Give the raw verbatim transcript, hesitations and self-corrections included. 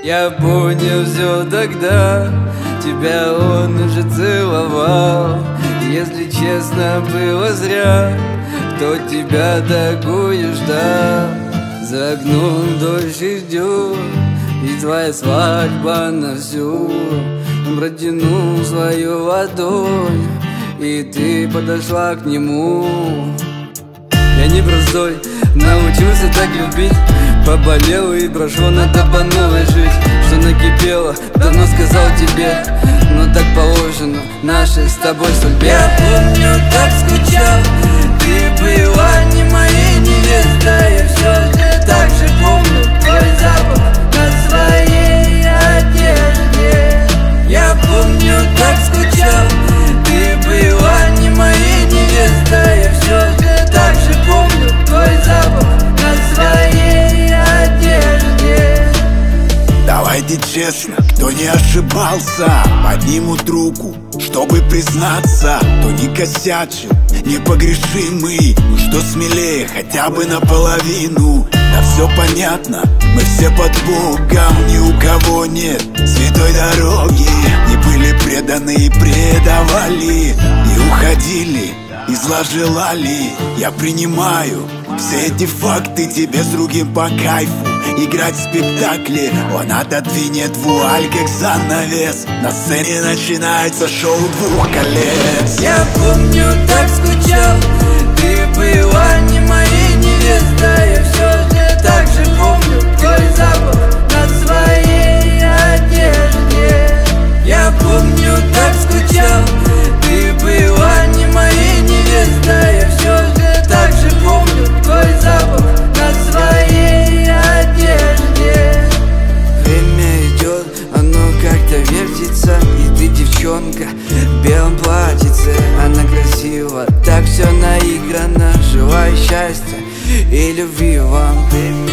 Я понял все тогда, тебя он уже целовал. Если честно, было зря, кто тебя такую ждал. За окном дождь и ждет, и твоя свадьба на всю. Протянул свою ладонь, и ты подошла к нему. Я не простой, научился так любить. Поболел и прошло, надо по новой жить. Что накипело, давно сказал тебе, но так положено нашей с тобой судьбе. Я помню, так скучал, ты была не моей невестой. Я все же так же помню твой запах на своей одежде. Я помню, так скучал, ты была не моей невестой. Я все же так же помню твой запах на своей одежде. Давайте честно, кто не ошибался, поднимут руку, чтобы признаться. Кто не косячил, непогрешимый, ну что смелее, хотя бы наполовину. Да все понятно, мы все под Богом, ни у кого нет святой дороги. Не были преданы и предавали, и уходили, и зла желали. Я принимаю все эти факты, тебе с другим по кайфу играть в спектакле. Он отодвинет вуаль, как занавес. На сцене начинается шоу двух колец. Я помню, так скучал, ты была не моей невестой. Я все же так же помню твой запах на своей одежде. Я помню, так скучал, ты была не моей невестой. Я все же так же помню твой запах на своей одежде. Время идет, оно как-то вертится, и ты девчонка в белом платьице. Она красива, так все наиграно. Желаю счастья и любви вам.